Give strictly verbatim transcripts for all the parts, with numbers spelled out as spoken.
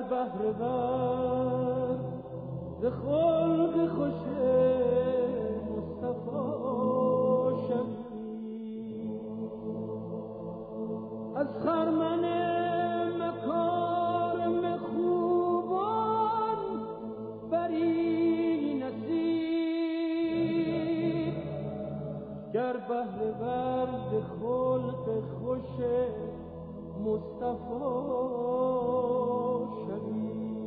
بهر ور ز خلق خوش مصطفی شوی از خرمن مکارم خوبان بری نصیب گر بهر ور ز خلق خوش مصطفی شوی.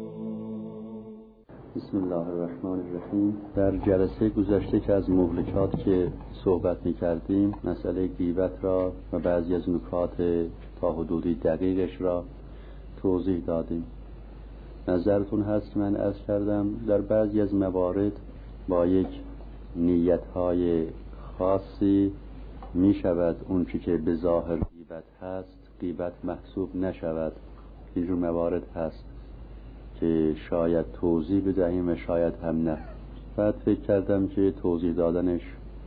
بسم الله الرحمن الرحیم. در جلسه گذشته که از مهلکات که صحبت می‌کردیم مسئله غیبت را و بعضی از نکات تا حدودی دقیقش را توضیح دادیم. نظرتون هست که من عرض کردم در بعضی از موارد با یک نیت‌های خاصی می شود اون چی که به ظاهر غیبت هست غیبت محسوب نشود. اینجور موارد هست که شاید توضیح بدهیم و شاید هم نه. بعد فکر کردم که توضیح دادنش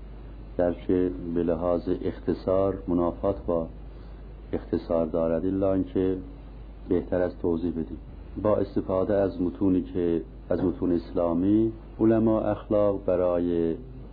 گرچه به لحاظ اختصار منافات با اختصار دارد الا اینکه بهتر از توضیح بدیم. با استفاده از متونی که از متون اسلامی علما اخلاق برای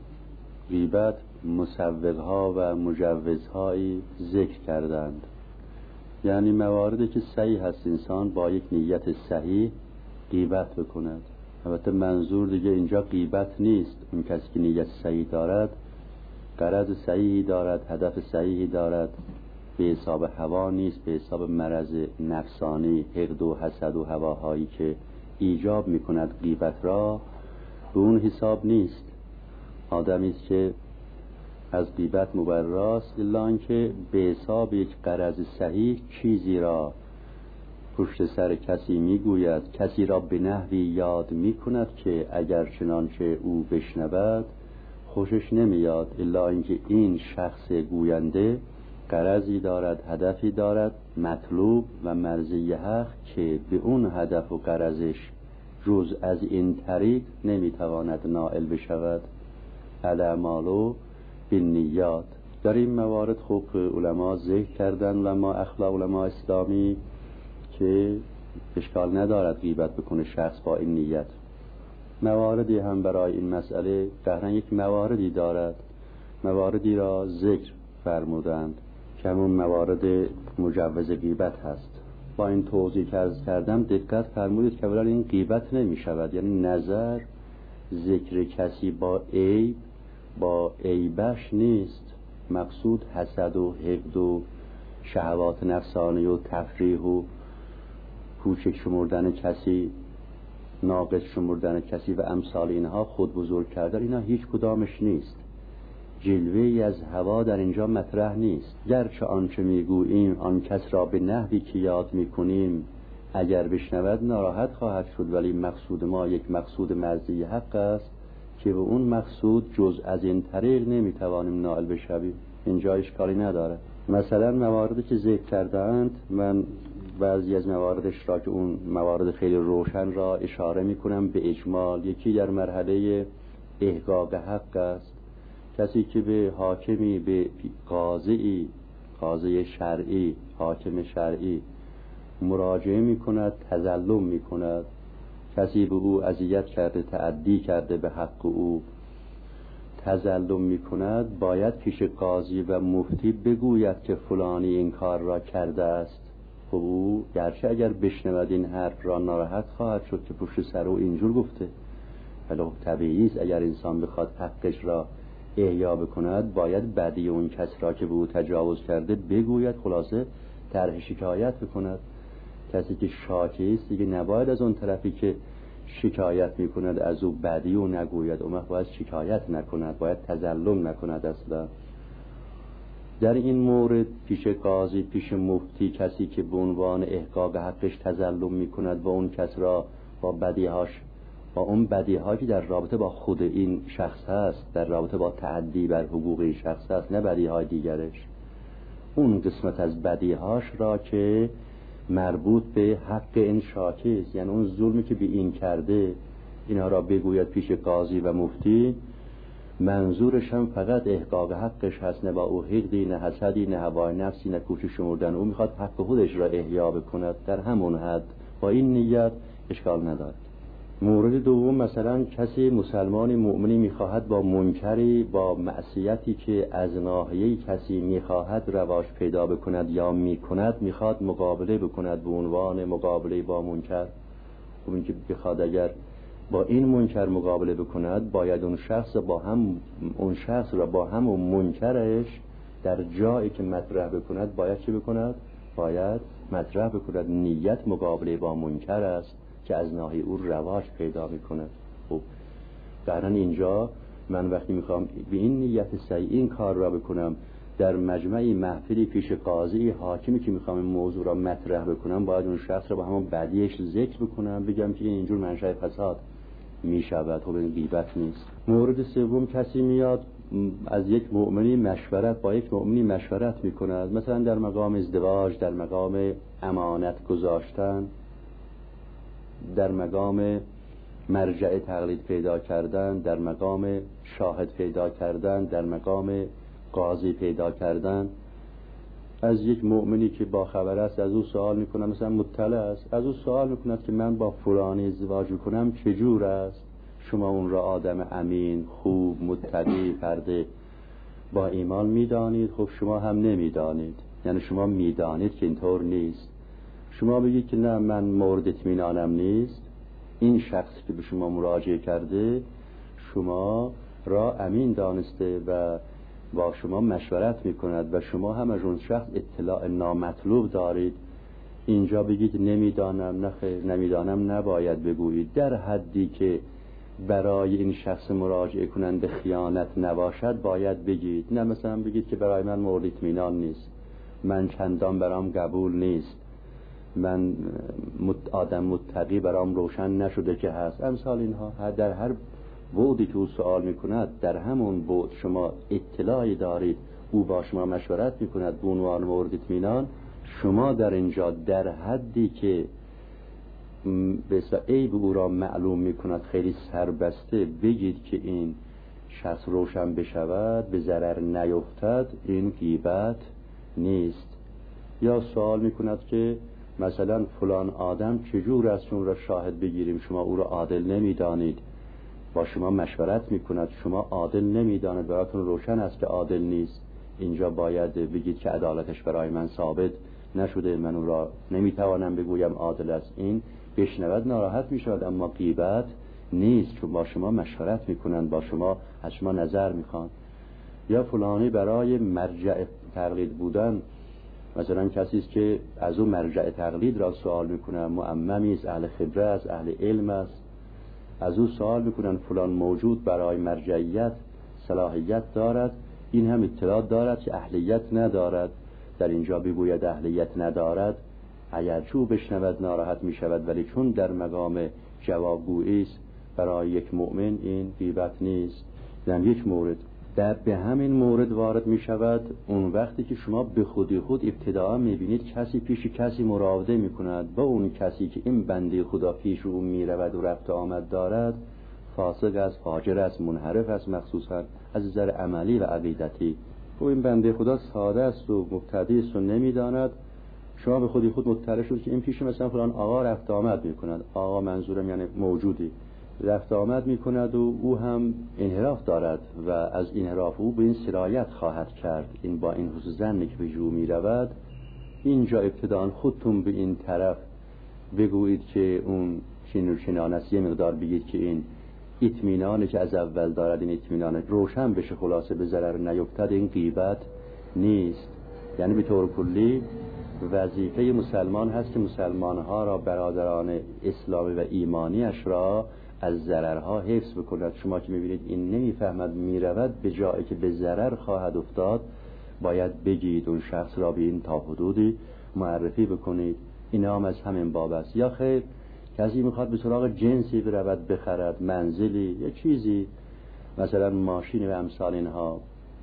غیبت مسوغها و مجوزهایی ذکر کردند، یعنی مواردی که صحیح هست انسان با یک نیت صحیح غیبت بکند. البته منظور دیگه اینجا غیبت نیست. اون کسی که نیت صحیح دارد غرض صحیحی دارد هدف صحیحی دارد، به حساب هوا نیست، به حساب مرض نفسانی حقد و حسد و هواهایی که ایجاب میکند غیبت را، به اون حساب نیست. آدمی است که از غیبت مبراست الا آنکه به حساب یک غرض صحیح چیزی را پشت سر کسی میگوید، کسی را به نحوی یاد میکند که اگر چنانچه او بشنود خوشش نمیاد، الا اینکه این شخص گوینده غرضی دارد، هدفی دارد، مطلوب و مرضی حق که به اون هدف و غرضش جز از این طریق نمیتواند نائل بشود. الاعمال بالنیات. در این موارد خوب علما ذکر کردن، علما اخلاق، علما اسلامی، که اشکال ندارد غیبت بکنه شخص با این نیت. مواردی هم برای این مسئله قهرن یک مواردی دارد، مواردی را ذکر فرمودند که همون موارد مجوز غیبت هست. با این توضیح که عرض کردم دقت فرمودید که اولا این غیبت نمی شود، یعنی نظر ذکر کسی با عیب با عیبش نیست. مقصود حسد و حقد و شهوات نفسانی و تفریح و کوچک شمردن کسی، ناقص شمردن کسی و امثال اینها، خود بزرگ کردن، اینا هیچ کدامش نیست. جلوه‌ای از هوا در اینجا مطرح نیست. گرچه آنچه میگوییم آن کس را به نحوی که یاد میکنیم اگر بشنود ناراحت خواهد شد، ولی مقصود ما یک مقصود مرضی حق است که به اون مقصود جز از این طریق نمیتوانیم نائل بشویم. اینجا اشکالی نداره. مثلا مواردی که ذکر کردند، من بعضی از مواردش را که اون موارد خیلی روشن را اشاره میکنم به اجمال. یکی در مرحله احقاق حق است. کسی که به حاکمی، به قاضی، قاضی شرعی، حاکم شرعی مراجعه میکند، تظلم میکند، کسی به او اذیت کرده، تعدی کرده به حق او، تظلم میکند، باید پیش قاضی و مفتی بگوید که فلانی این کار را کرده است. خب او گرچه اگر بشنود این حرف را ناراحت خواهد شد که پشت سر او اینجور گفته، ولی طبیعی است اگر انسان بخواد حقش را احیا بکند باید بدی اون کس را که به او تجاوز کرده بگوید، خلاصه طرح شکایت بکند. کسی که شاکی است دیگه نباید از اون طرفی که شکایت میکند از او بدی و نگوید، اون وقت باید شکایت نکند، باید تظلم نکند. اصلا در این مورد پیش قاضی، پیش مفتی، کسی که به عنوان احقاق حقش تظلم میکند و اون کس را با بدیهاش، با اون بدیهایی که در رابطه با خود این شخص هست، در رابطه با تعدی بر حقوق این شخص هست، نه بدیهای دیگرش، اون قسمت از بدیهاش را که مربوط به حق این شاکی است، یعنی اون ظلمی که به این کرده، اینها را بگوید پیش قاضی و مفتی. منظورش هم فقط احقاق حقش هست، نه با او حقدی، نه حسدی، نه هوای نفسی، نه کوچک شمردن. او میخواد حق خودش را احیا بکند در همون حد با این نیت اشکال نداره. مورد دوم، مثلا کسی مسلمانی مؤمنی میخواهد با منکری، با معصیتی که از ناحیه کسی میخواهد رواج پیدا بکند یا میکند، میخواد مقابله بکند به عنوان مقابله با منکر. خب این که بخواد اگر با این منکر مقابله بکند، باید اون شخص با هم اون شخص را با هم و منکرش در جایی که مطرح بکند باید چی بکند؟ باید مطرح بکند نیت مقابله با منکر است که از ناحیه او رواج پیدا میکند. خب در اینجا من وقتی میخوام به این نیت صحیح این کار را بکنم، در مجمعی محفلی پیش قاضی حاکمی که میخوام این موضوع را مطرح بکنم، باید اون شخص را با همون بدیش ذکر بکنم، بگم که اینجور منشأ فساد میشود. خب این غیبت نیست. مورد سوم، کسی میاد از یک مؤمنی مشورت با یک مؤمنی مشورت میکند، مثلا در مقام ازدواج، در مقام امانت گذاشتن، در مقام مرجع تقلید پیدا کردن، در مقام شاهد پیدا کردن، در مقام قاضی پیدا کردن. از یک مؤمنی که با خبر است از او سوال میکنم، مثلا مطلع است، از او سوال میکند که من با فلانی ازدواج میکنم چجور است؟ شما اون را آدم امین، خوب، متقی، فرد با ایمان میدانید؟ خب شما هم نمیدانید، یعنی شما میدانید که اینطور نیست. شما بگید که نه من مورد اطمینانم نیست، این شخصی که به شما مراجعه کرده شما را امین دانسته و با شما مشورت میکند و شما هم از اون شخص اطلاع نامطلوب دارید. اینجا بگید نمیدانم، نه خیر، نمیدانم نباید بگویید، در حدی که برای این شخص مراجعه کننده خیانت نباشد باید بگید. نه مثلا بگید که برای من مورد اطمینان نیست، من چندان برام قبول نیست، من آدم متقی برام روشن نشده که هست، امثال اینها. در هر بعدی که او سوال میکند، در همون بعد شما اطلاعی دارید، او با شما مشورت میکند به عنوان مورد اطمینان، شما در اینجا در حدی که به اصطلاح عیب او را معلوم میکند خیلی سربسته بگید که این شخص روشن بشود، به ضرر نیفتد، این غیبت نیست. یا سوال میکند که مثلا فلان آدم چجور است اون را شاهد بگیریم، شما او را عادل نمیدانید، با شما مشورت میکند، شما عادل نمیدانید، براتون روشن است که عادل نیست. اینجا باید بگید که عدالتش برای من ثابت نشده، من او را نمیتوانم بگویم عادل است. این بشنود ناراحت میشود، اما غیبت نیست، چون با شما مشورت میکنند، با شما از شما نظر میخوان. یا فلانی برای مرجع تقلید بودن، مثلا کسی است که از او مرجع تقلید را سوال میکنن، معممی است، اهل خبره است، اهل علم است، از او سوال میکنن فلان موجود برای مرجعیت صلاحیت دارد، این هم اطلاع دارد که اهلیت ندارد، در اینجا بگوید اهلیت ندارد، اگرچه او بشنود ناراحت میشود، ولی چون در مقام جوابگویی است برای یک مؤمن، این غیبت نیست. در یک مورد در به همین مورد وارد می شود اون وقتی که شما به خودی خود ابتداء می بینید کسی پیش کسی مراوده می کند با اون کسی که این بنده خدا پیش رو می رود و رفت آمد دارد، فاسق است، فاجر است، منحرف است، مخصوصا از نظر عملی و عقیدتی. و این بنده خدا ساده است و مبتدی است و نمی داند، شما به خودی خود مطلع شد که این پیش مثلا فلان آقا رفت آمد می کند، آقا منظورم یعنی موجودی رفت آمد می کند و او هم انحراف دارد و از انحراف او به این سرایت خواهد کرد، این با این حسن ظنی که به جو می رود. اینجا ابتداً خودتون به این طرف بگویید که اون چین و چنان است، یه مقدار بگید که این اطمینانی که از اول دارد، این اطمینان روشن بشه، خلاصه به ضرر نیفتد، این غیبت نیست. یعنی به طور کلی وظیفه مسلمان هست که مسلمانها را، برادران اسلامی و ایمانیش را از ضررها حفظ بکند. شما که میبینید این نمیفهمد میرود به جایی که به ضرر خواهد افتاد، باید بگید، اون شخص را به این تا حدودی معرفی بکنید. اینا هم از همین باب است. یا خیر کسی میخواد به سراغ جنسی برود، بخرد، منزلی، یه چیزی، مثلا ماشین و امثال اینها،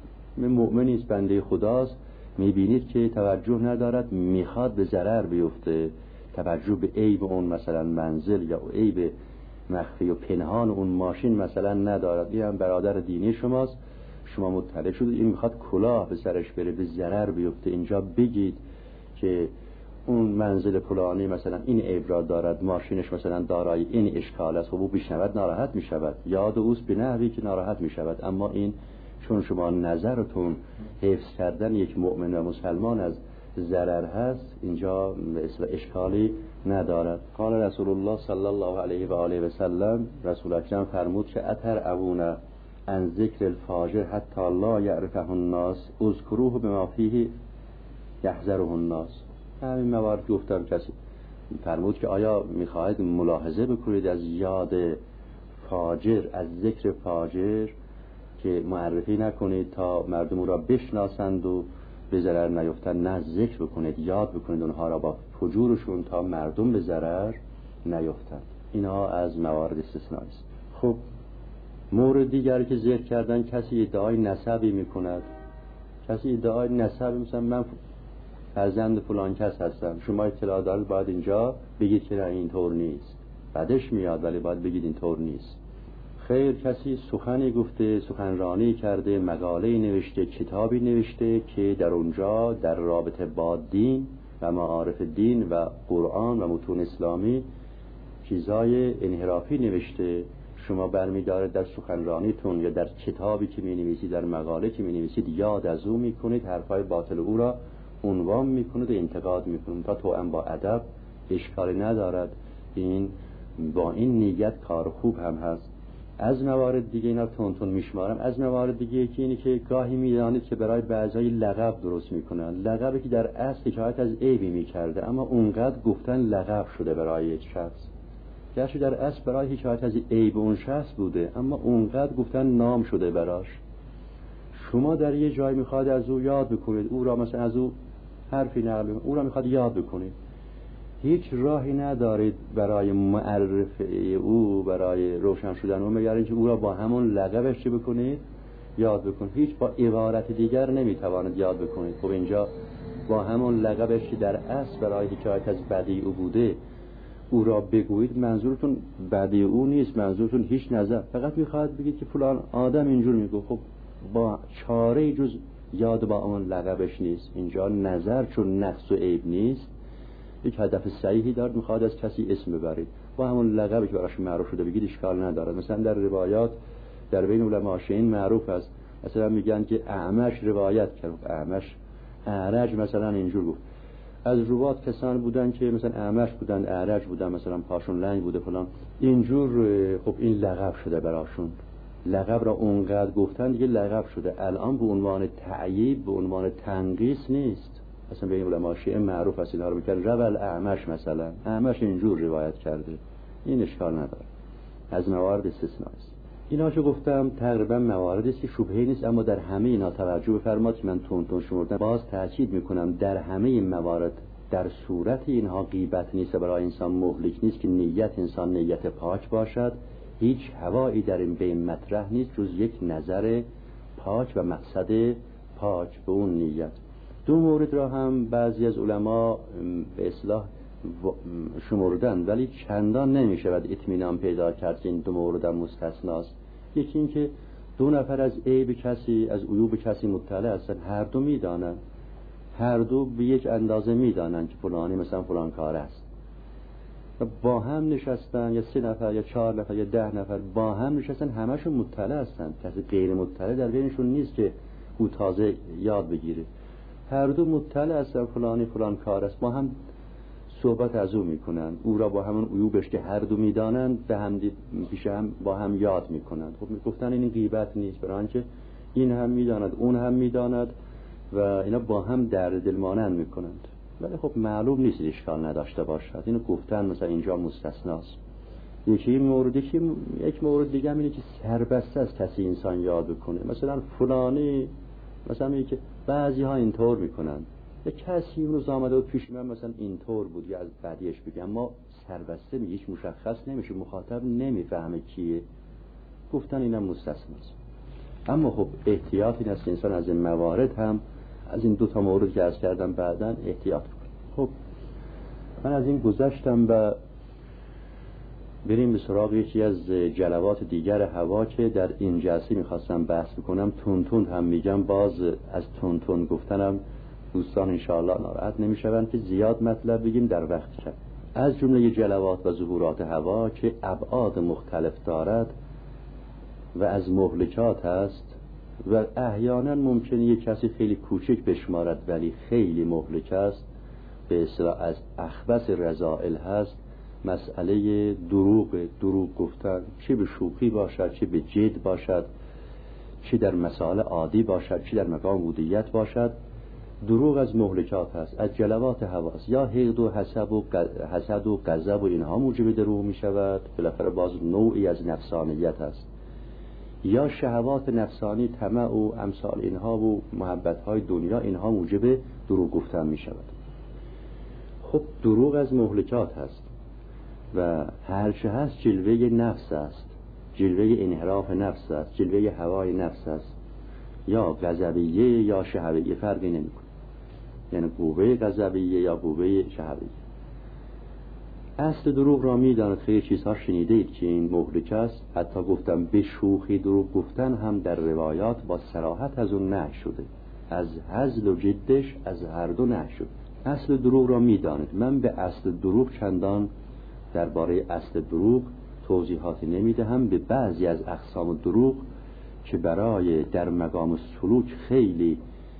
مؤمنی است، بنده خداست، میبینید که توجه ندارد، میخواد به ضرر بیفته، توجه به عیب اون مثلا منزل یا عیب مخفی و پنهان اون ماشین مثلا ندارد، این هم برادر دینی شماست، شما مطلع شدید این میخواد کلاه به سرش بره، به ضرر بیفته. اینجا بگید که اون منزل فلانی مثلا این عیب را دارد، ماشینش مثلا دارای این اشکال است، خب او بشنود ناراحت می شود، یاد اوست به نحوی که ناراحت می شود. اما این چون شما نظرتون حفظ کردن یک مؤمن و مسلمان از ضرر هست، اینجا اشکالی ندارد. قال رسول الله صلی الله علیه و آله و سلم، رسول اکرم فرمود که اتر ابونا عن ذکر الفاجر حتی لا یعرفه الناس اذکروه بما فیه یحذره الناس. همین موارد گفتم. کسی فرمود که آیا میخواهید ملاحظه بکنید از یاد فاجر، از ذکر فاجر که معرفی نکنید تا مردم او را بشناسند و به ضرر نیفتند؟ نه، ذکر بکنید، یاد بکنید اونها را با فجورشون تا مردم به ضرر نیفتند. اینها از موارد استثنایی است. خب مورد دیگری که ذکر کردن، کسی ادعای نسبی میکند. کسی ادعای نسبی، مثلا من فرزند فلان کس هستم، شما اطلاع دارید، باید اینجا بگید که این طور نیست. بعدش میاد ولی باید بگید این طور نیست. خیر، کسی سخنی گفته، سخنرانی کرده، مقاله نوشته، کتابی نوشته که در اونجا در رابطه با دین و معارف دین و قرآن و متون اسلامی چیزای انحرافی نوشته. شما برمی‌دارید در سخنرانیتون یا در کتابی که می‌نویسید، در مقاله که می‌نویسید، یاد از او می‌کنید، حرفای باطل او را عنوان می‌کنید و انتقاد می‌کنید. تا توأم با ادب اشکالی ندارد. این با این نیت کار خوب هم هست. از موارد دیگه، اینا تون تون میشمارم، از موارد دیگه یکی اینه که گاهی میدانید که برای بعضای لقب درست میکنن، لقبی که در اصل حکایت از عیبی میکرده، اما اونقدر گفتن لقب شده برای یک شخص، گرچه در اصل برای حکایت از عیب اون شخص بوده، اما اونقدر گفتن نام شده براش. شما در یه جای میخواد از او یاد بکنید، او را مثلا از او حرفی نقل بکنید، او را میخواد یاد بکنید، هیچ راهی ندارید برای معرفه او، برای روشن شدن او، مگر اینکه او را با همون لقبش چه بکنید؟ یاد بکنید. هیچ با عبارت دیگر نمیتوانید یاد بکنید. خب اینجا با همون لقبش که در اصل برای حکایت از بدی او بوده او را بگویید، منظورتون بدی او نیست، منظورتون هیچ نظر، فقط میخواد بگید که فلان آدم اینجور میگه. خب با چاره جز یاد با اون لقبش نیست. اینجا نظر چون نقص و عیب نیست، یک هدف صحیحی دارد، میخواد از کسی اسم ببرید، با همون لقبی که براش معروف شده بگید اشکال ندارد. مثلا در روایات در بین علما شیعین معروف است، مثلا میگن که اعمش روایت کرد، اعمش اعرج مثلا اینجور گفت. از روات کسان بودن که مثلا اعمش بودن، اعرج بودن، مثلا پاشون لنگ بوده فلان اینجور. خب این لقب شده براشون، لقب را اونقدر گفتن دیگه لقب شده. الان به عنوان تعییب، به عنوان تنقیص نیست. مثلا به این علما شیعه معروف است اینا رو میگن رول اعمش، مثلا اعمش اینجور روایت کرده، این اشکال نداره، از موارد استثنایی است. اینا چه گفتم تقریبا مواردی است که شبهه نیست، اما در همه اینا توجه بفرمایید که من تون تون شمردم. باز تاکید میکنم در همه این موارد در صورت اینها غیبت نیست، برای انسان مهلک نیست که نیت انسان نیت پاک باشد. هیچ هوایی در این بین مطرح نیست جز یک نظر پاک و مقصد پاک به اون نیت. دو مورد را هم بعضی از علما به اصطلاح شمردن، ولی چندان نمیشود اطمینان پیدا کرد که این دو مورد هم مستثناست. یکی این که دو نفر از عیب کسی، از عیوب کسی مطلع هستند، هر دو میدانند، هر دو به یک اندازه میدانند که فلانی مثلا فلان کار است، و با هم نشستن، یا سه نفر یا چهار نفر یا ده نفر با هم نشستن، همشون مطلع هستند، کسی غیر مطلع در بینشون نیست که او تازه یاد بگیره. هر دو مطلع هستن فلانی فلان کار است، با هم صحبت از او میکنند، او را با همون عیوبش که هر دو میدانند به هم پیش هم با هم یاد میکنند. خب میگفتن این غیبت نیست، برای اینکه این هم میداند اون هم میداند و اینا با هم درد دل مانند میکنند. ولی خب معلوم نیست اشکال نداشته باشد، اینو گفتن مثلا اینجا مستثناست. یکی موردی که یک مورد دیگه هم اینه که سربسته از کسی انسان یاد بکنه. مثلا فلانی، مثلا میگه که بعضی ها اینطور میکنن، یه کسی روز آمده و پیش من مثلا اینطور بود یا از بعدیش بگم، ما سربسته میگه، هیچ مشخص نمیشه، مخاطب نمیفهمه کیه. گفتن اینم مستثناست. اما خب احتیاط این است انسان از این موارد هم، از این دو تا مورد که عرض کردم بعداً احتیاط کنه. خب من از این گذشتم و بریم به سراغ یکی از جلوات دیگر هوا که در این جلسه میخواستم بحث بکنم. تون تون هم میگم، باز از تون تون گفتنم دوستان انشاءالله ناراحت نمیشوند که زیاد مطلب بگیم در وقت کم. از جمله جلوات و ظهورات هوا که ابعاد مختلف دارد و از مهلکات است و احیانا ممکنه یک کسی خیلی کوچک بشمارد ولی خیلی مهلک است، به اصطلاح از اخبث رذائل هست مسئله دروغ دروغ گفتن، چه به شوخی باشد چه به جد باشد، چه در مسائل عادی باشد چه در مقام بودیت باشد. دروغ از مهلکات هست، از جلوات هواست. یا حقد و حسد و حسد و غضب و اینها موجب دروغ می شود، بالاخره باز نوعی از نفسانیت هست. یا شهوات نفسانی، طمع و امثال اینها و محبت های دنیا، اینها موجب دروغ گفتن می شود. خب دروغ از مهلکات هست و هرچه هست جلوه نفس است، جلوه انحراف نفس است، جلوه هوای نفس است، یا غضبیه یا شهویه، فرقی نمیکنه، یعنی قوه غضبیه یا قوه شهویه. اصل دروغ را میداند، خیلی چیزها شنیده اید که این مهلک است. حتی گفتم به شوخی دروغ گفتن هم در روایات با صراحت از اون نهی شده، از هزل و جدش از هر دو نهی شده. اصل دروغ را میداند. من به اصل دروغ چندان درباره اصل دروغ توضیحاتی نمیدهم. به بعضی از اقسام دروغ که برای در مقام سلوک خیلی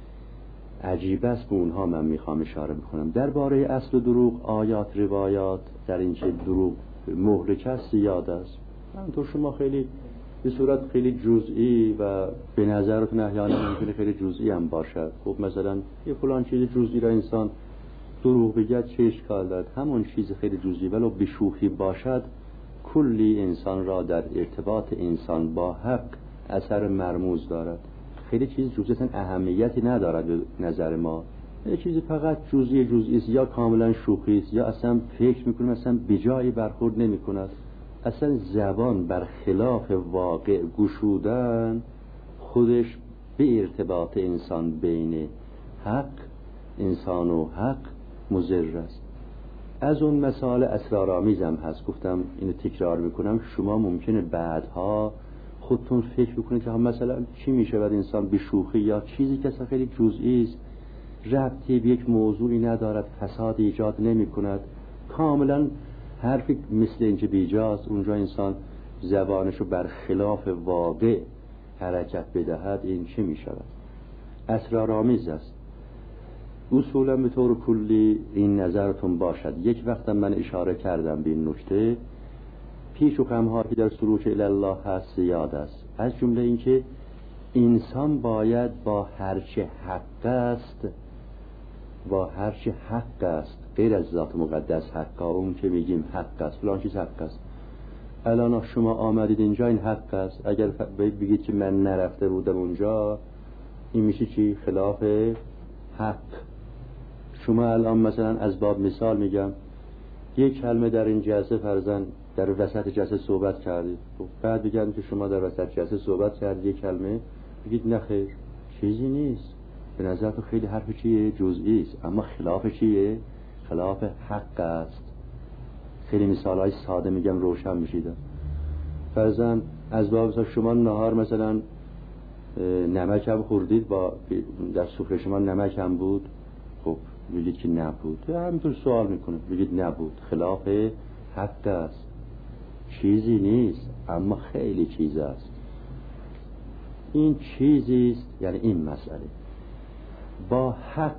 عجیب است به اونها من میخوام اشاره بکنم. درباره اصل دروغ آیات روایات در این چه دروغ مهلک است زیاد است. همونطور شما خیلی به صورت خیلی جزئی و به نظرتون احیانا ممکنه خیلی جزئی هم باشد. خب مثلا یه فلان چیز جزئی را انسان دروغ بگه چه اشکال دارد؟ همون چیز خیلی جزئی ولو به شوخی باشد کلی انسان را در ارتباط انسان با حق اثر مرموز دارد. خیلی چیز جزئی اصلا اهمیتی ندارد به نظر ما. یه چیزی فقط جزئی جزئی است، یا کاملا شوخی است یا اصلا فکر میکنیم اصلا به جایی برخورد نمیکند. اصلا زبان بر خلاف واقع گشودن خودش به ارتباط انسان بین حق انسان و حق مضر است. از اون مسائل اسرارآمیزم هست. گفتم اینو تکرار میکنم، شما ممکنه بعدها خودتون فکر بکنید که مثلا چی میشه بعد انسان به شوخی یا چیزی که اصلا خیلی جزئی است، ربطی به یک موضوعی ندارد، فساد ایجاد نمی کند، کاملا حرفی مثل اینکه بیجاست، اونجا انسان زبانشو بر خلاف واقع حرکت بدهد، این چه می شود؟ اسرارآمیز است. اصولا به طور کلی این نظرتون باشد. یک وقت من اشاره کردم به این نکته، پیش و خم‌ها که در سلوک الله هست زیاد است. از جمله اینکه انسان باید با هرچه حق است با هرچه حق است غیر از ذات مقدس حق، اون که میگیم حق است فلان چیز حق است. الان شما آمدید اینجا این حق است، اگر بگید که من نرفته بودم اونجا این میشه چی؟ خلاف حق. شما الان مثلا از باب مثال میگم یک کلمه در این جلسه فرضاً در وسط جلسه صحبت کردید، بعد بگن که شما در وسط جلسه صحبت کردید یک کلمه، بگید نه خیر چیزی نیست، به نظر تو خیلی حرف چیه؟ جزئی است، اما خلاف چیه؟ خلاف حق است. خیلی مثالای ساده میگم روشن میشید. فرضاً از باب شما نهار مثلا نمک هم خوردید، با در سفره شما نمک هم بود، خب بگید که نبود، همینطور سوال میکنه بگید نبود، خلاف حق است، چیزی نیست اما خیلی چیز است. این چیزی است، یعنی این مسئله با حق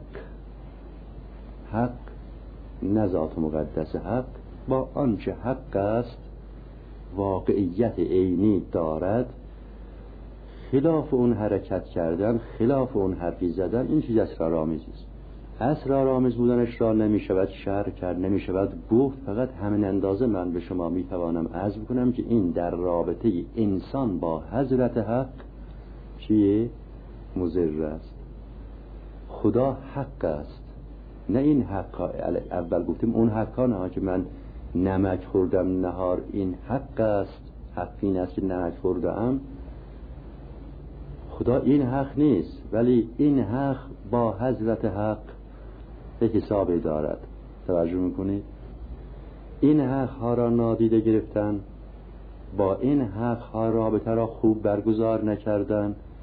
حق نه ذات مقدس حق، با آنچه حق است واقعیت عینی دارد، خلاف اون حرکت کردن، خلاف اون حرفی زدن، این چیز اسرارآمیز است. اسرارآمیز بودنش را نمی شود شرح کرد، نمی شود گفت. فقط همین اندازه من به شما می توانم عرض بکنم که این در رابطه انسان با حضرت حق چیه؟ مضر است. خدا حق است، نه این حق. اول گفتیم اون حقا نه که من نمک خوردم نهار این حق است، حق این است که نمک خوردم. خدا این حق نیست، ولی این حق با حضرت حق به حساب دارد. توجه میکنید؟ این حق ها را نادیده گرفتن، با این حق ها رابطه را خوب برگزار نکردن،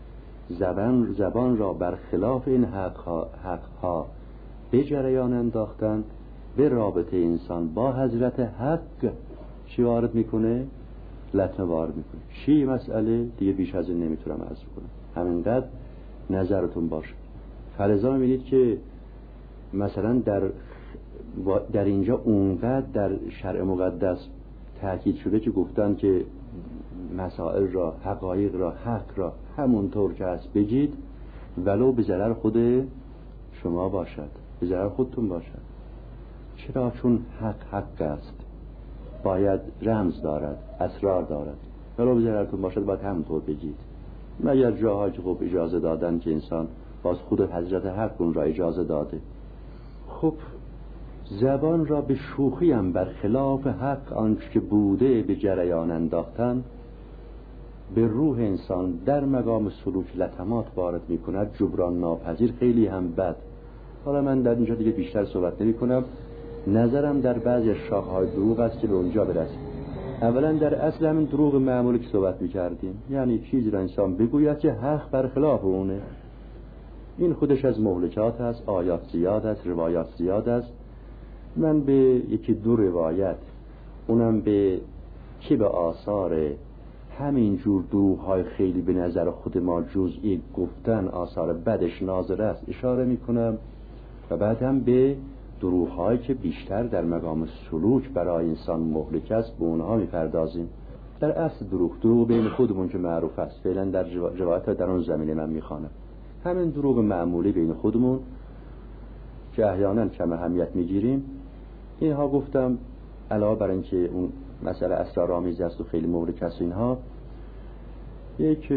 زبان زبان را بر خلاف این حقها, حقها به جریان انداختن، به رابطه انسان با حضرت حق چی وارد میکنه؟ لطمه وارد میکنه. چی مسئله؟ دیگه بیش از این نمیتونم عرض کنم، همینقدر نظرتون باشه. فلذا میبینید که مثلا در در اینجا اونقدر در شرع مقدس تاکید شده که گفتن که مسائل را، حقایق را، حق را همونطور که هست بگید، ولو به ضرر خود شما باشد، به ضرر خودتون باشد. چرا؟ چون حق حق است، باید رمز دارد، اسرار دارد، ولو به ضررتون باشد باید همونطور بگید. مگر جاهایی که خب اجازه دادن که انسان باز خود حضرت حق اون را اجازه داده. خب زبان را به شوخی هم بر خلاف حق آنچه که بوده به جریان انداختن، به روح انسان در مقام سلوک لطمات وارد می کند، جبران ناپذیر، خیلی هم بد. حالا من در اینجا دیگه بیشتر صحبت نمی کنم. نظرم در بعضی شاخه‌های دروغ است که به اونجا برسیم. اولا در اصل همین دروغ معمولی که صحبت می کردیم، یعنی چیزی را انسان بگوید که حق برخلاف اونه، این خودش از مهلکات است. آیات زیاد است، روایات زیاد است. من به یکی دو روایت، اونم به که به آثار همین جور دروغ‌های خیلی به نظر خود ما جزئی گفتن آثار بدش ناظر است اشاره میکنم، و بعد هم به دروغ‌هایی که بیشتر در مقام سلوک برای انسان مهلک است به اونها میپردازیم. در اصل دروغ دروغ بین خودمون که معروف است، فعلا در روایت در اون زمینه من میخوانم. همین دروغ معمولی بین خودمون که احیانا کم اهمیت میگیریم، اینها گفتم علاوه بر اینکه اون مسئله اسرارآمیز است و خیلی مهلک است، اینها یک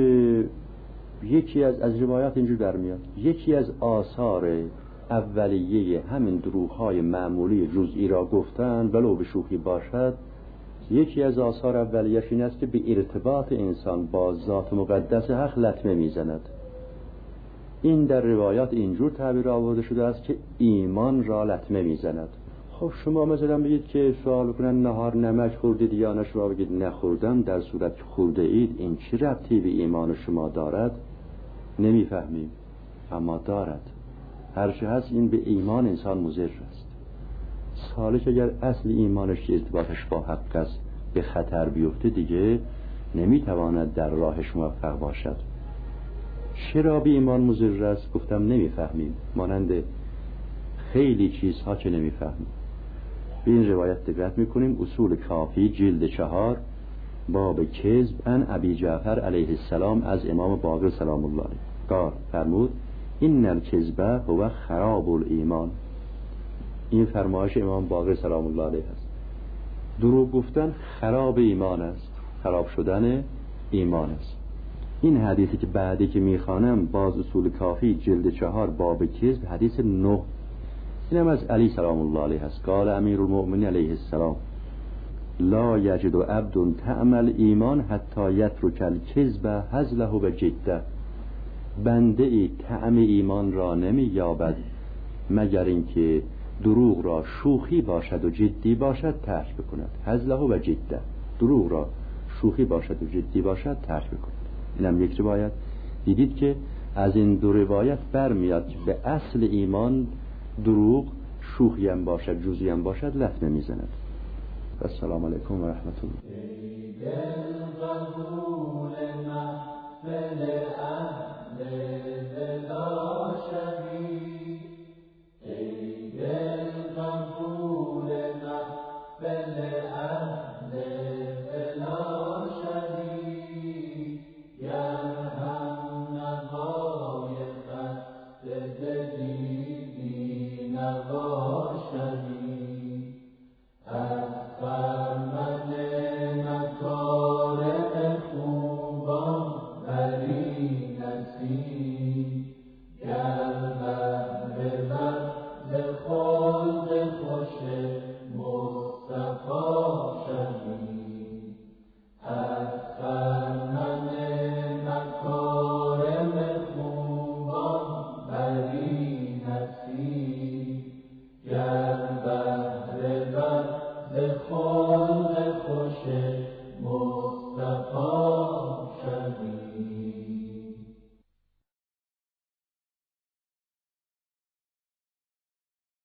یکی از از روایات اینجور در میاد، یکی از آثار اولیه همین دروغ‌های معمولی جزئی را گفتن ولو به شوخی باشد، یکی از آثار اولیه‌اش این است که به ارتباط انسان با ذات مقدس حق لطمه میزند. این در روایات اینجور تعبیر آورده شده است که ایمان را لطمه میزند. خب شما مثلا بگید که سوال کنن نهار نمک خوردید یا نه، شما بگید نخوردم، در صورت که خورده اید، این چه ربطی به ایمان شما دارد؟ نمیفهمیم، اما دارد. هرچه هست این به ایمان انسان مضر است. سالک اگر اصل ایمانش ارتباطش با حق است به خطر بیفته، دیگه نمیتواند در راهش موفق باشد. چرا به ایمان مضر است؟ گفتم نمیفهمیم، مانند خیلی چیزها که نمیفهمیم. به این روایت دقت میکنیم. اصول کافی جلد چهار، باب کذب، ان ابی جعفر علیه السلام از امام باقر سلام الله علیه قال فرمود این الکذب هو خراب الایمان. این فرمایش امام باقر سلام الله علیه است. دروغ گفتن خراب ایمان است، خراب شدن ایمان است. این حدیثی که بعدی که میخوانم باز اصول کافی جلد چهار باب کذب، حدیث نه، اینم از علی سلام الله علیه است. قال امیر المؤمنین علیه السلام لا یجد عبد طعم الایمان حتی یترک الکذب هزله و جده. بنده ای طعم ایمان را نمی یابد مگر اینکه دروغ را شوخی باشد و جدی باشد ترک بکند. هزله و جده، دروغ را شوخی باشد و جدی باشد ترک بکند. اینم یک روایت. دیدید که از این دو روایت برمیاد که به اصل ایمان دروغ شوخی هم باشد جزئی هم باشد لطمه میزند. السلام علیکم و رحمت الله. گر بهر بر به خلق خوش